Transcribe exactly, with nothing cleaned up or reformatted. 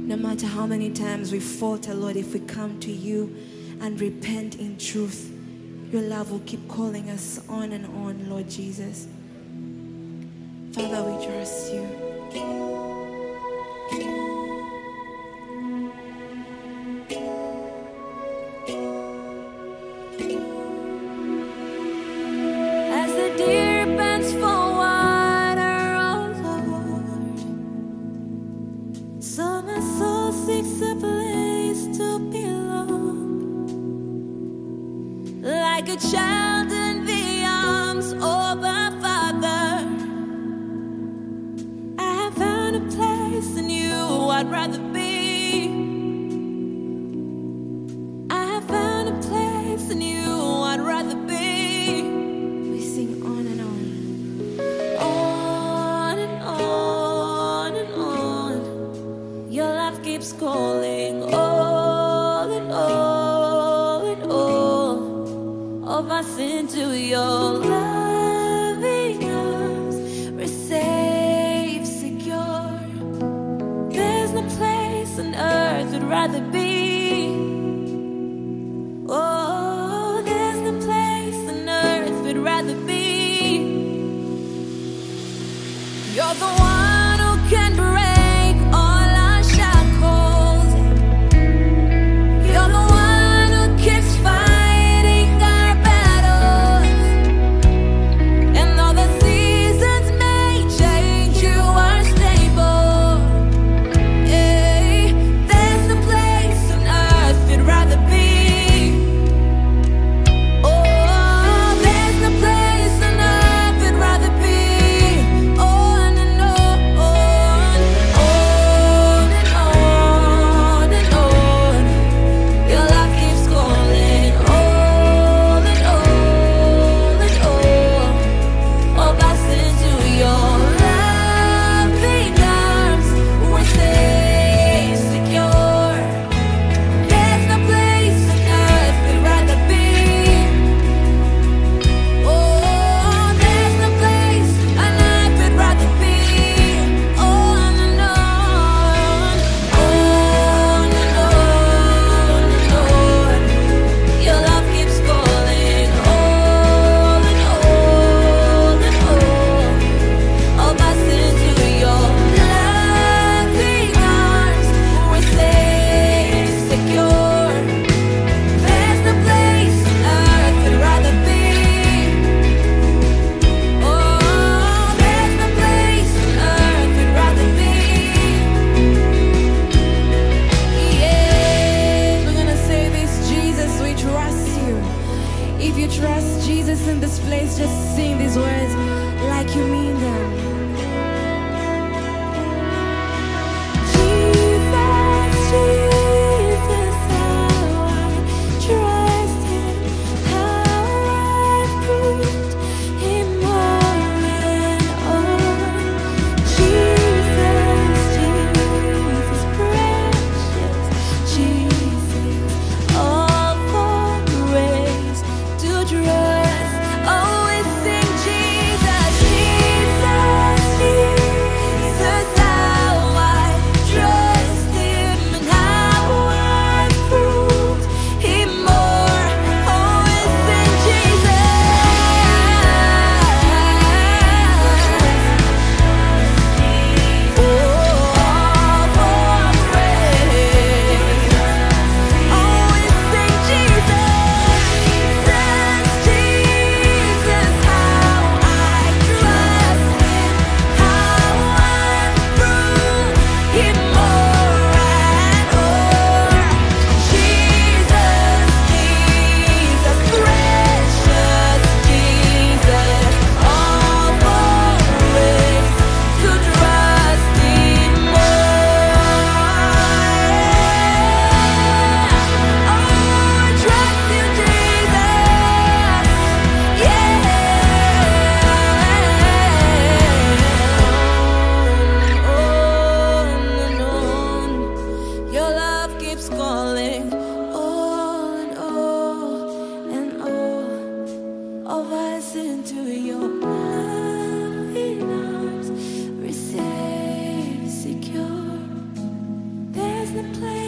No matter how many times we falter, Lord, if we come to you and repent in truth, your love will keep calling us on and on, Lord Jesus. Father, we trust you. As the deer pants for water, oh Lord, so my soul seeks a place to belong. Like a child in the arms of a father, I have found a place in you I'd rather be. I have found a place in you I'd rather be. We sing on and on. On and on and on, your love keeps calling. All and all and all of us into your loving arms. We're safe, secure. There's no place on earth I'd rather be. Oh, there's no place on earth we'd rather be. You're the one who can break all our shackles. You're the one who keeps fighting our battles. And though the seasons may change, you are stable. Hey, there's no place the place.